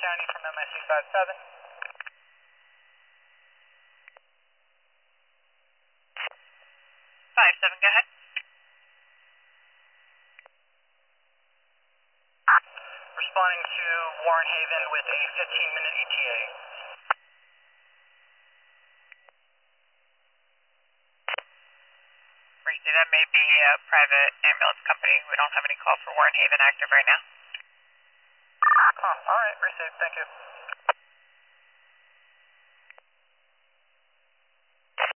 County from MIC 57. 57, go ahead. Responding to Warren Haven with a 15-minute ETA. Reedy, that may be a private ambulance company. We don't have any call for Warren Haven active right now. Alright, received, thank you.